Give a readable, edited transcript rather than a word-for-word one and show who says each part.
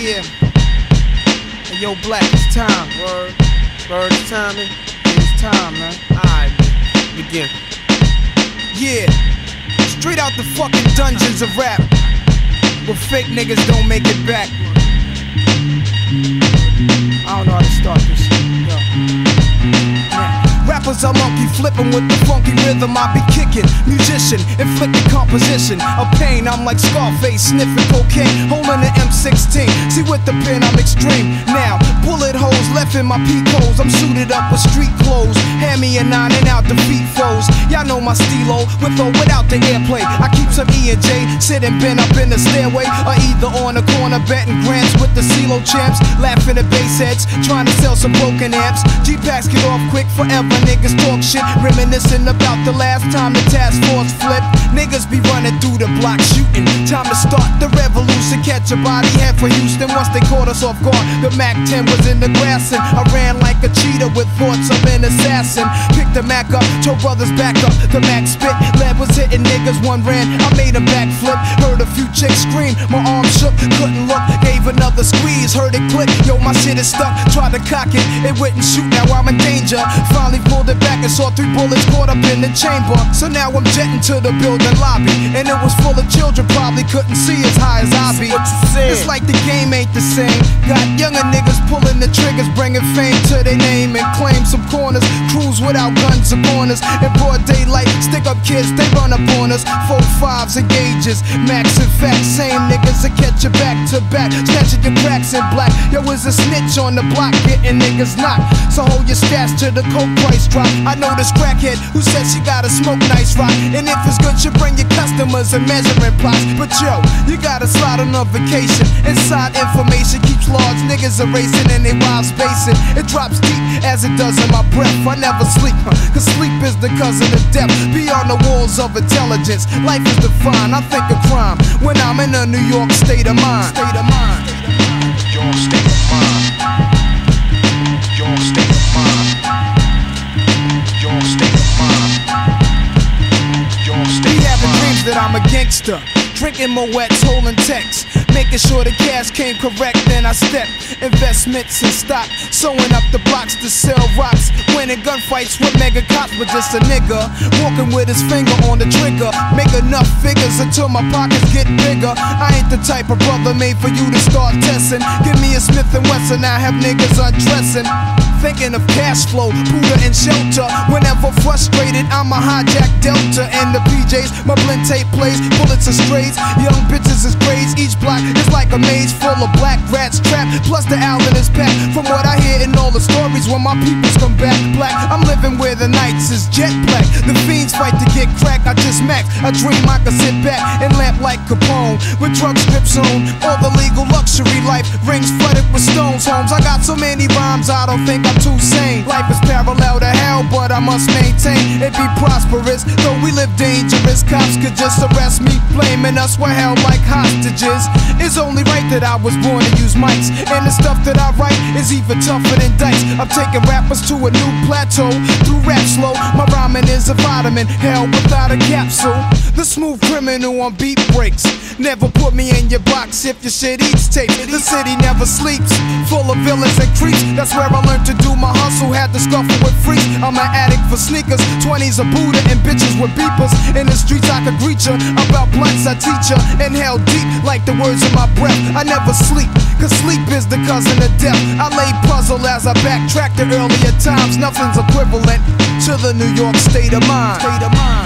Speaker 1: Yeah. Hey, yo, Black, it's time. Word. Word, it's time, man. It's time, man. Alright, begin. Yeah. Straight out the fucking dungeons of rap, where fake niggas don't make it back. I don't know how to start this shit. Yo. Yeah. Rappers are monkey flipping with the funky rhythm I be kicking. Musician, inflicting composition of pain. I'm like Scarface, sniffing cocaine, holding an M16. See with the pen I'm extreme. Now, bullet holes left in my peak holes. I'm suited up with street clothes. Hand me a 9 and out defeat foes. Y'all know my stilo, with or without the airplay. I keep some E and J, sitting bent up in the stairway, or either on the corner betting grants with the CeeLo champs. Laughing at bass heads, trying to sell some broken amps. G-Packs get off quick forever. Niggas talk shit, reminiscing about the last time the task force flipped. Niggas be running through the block shooting. Time to start the revolution. Catch a body head for Houston once they caught us off guard. The Mac 10 was in the grass and I ran like a cheetah with thoughts of an assassin. Picked the Mac up, told brothers back up. The Mac spit, lead was hitting niggas, one ran. I made a backflip, heard a few chicks scream. My arm shook, couldn't look, gave another squeeze. Heard it click, yo my shit is stuck. Tried to cock it, it wouldn't shoot, now I'm in danger. Finally pulled it back and saw 3 bullets caught up in the chamber. So now I'm jetting to the building lobby, and it was full of children, probably couldn't see as high as I be. It's like the game ain't the same. Got younger niggas pulling the triggers, bringing fame to their name and claim some corners. Crews without guns or corners. In broad daylight, stick up kids, they run up on us. 4-5s and gauges, max and facts. Same niggas that catch you back to back, snatching your cracks in black. Yo, is a snitch on the block, getting niggas knocked. So hold your stats till the coke price drop. I know this crackhead who says she gotta smoke nice rock, and if it's good, you bring your customers and measuring plots. But yo, you gotta slide on a vacation. Inside information keeps large niggas erasing and they wild spacing. It drops deep as it does in my breath. I never sleep, cause sleep is the cousin of death. Beyond the walls of intelligence, life is defined. I think of crime when I'm in a New York state of mind. State of mind.
Speaker 2: Your state of mind. Your state of mind. Your state of mind. Your state of mind.
Speaker 1: Be having dreams that I'm a gangster, drinking Moet's, holding texts, making sure the cash came correct. Then I step investments in stock, sewing up the blocks to sell rocks, winning gunfights with mega cops. But just a nigga walking with his finger on the trigger, make enough figures until my pockets get bigger. I ain't the type of brother made for you to start testing. Give me a Smith & Wesson, I have niggas undressing. Thinking of cash flow, Buddha and shelter. Whenever frustrated, I'ma hijack Delta and the PJs. My blend tape plays, bullets are strays. Young bitches is grades. Each block is like a maze full of black rats trapped. Plus the Allen is packed. From what I hear in all the stories, when my peoples come back black, I'm living where the nights is jet black. The fiends fight to get crack. I just max. I dream I could sit back and lamp like Capone with drug strips on. All the legal luxury life, rings flooded with stones. Homes, I got so many rhymes, I don't think I'm too sane. Life is parallel to hell, but I must maintain it be prosperous. Though we live dangerous, cops could just arrest me, blaming us we're held like hostages. It's only right that I was born to use mics, and the stuff that I write is even tougher than dice. I'm taking rappers to a new plateau through rap slow. My rhyming is a vitamin, hell without a capsule. The smooth criminal on beat breaks. Never put me in your box if your shit eats tape. The city never sleeps, full of villains and creeps. That's where I learned to do my hustle, had to scuffle with freaks. I'm an addict for sneakers, 20s a Buddha and bitches with beepers. In the streets I could greet ya, about blunts I teach ya. Inhale deep like the words in my breath. I never sleep, cause sleep is the cousin of death. I lay puzzle as I backtrack to earlier times. Nothing's equivalent to the New York state of mind. State of mind.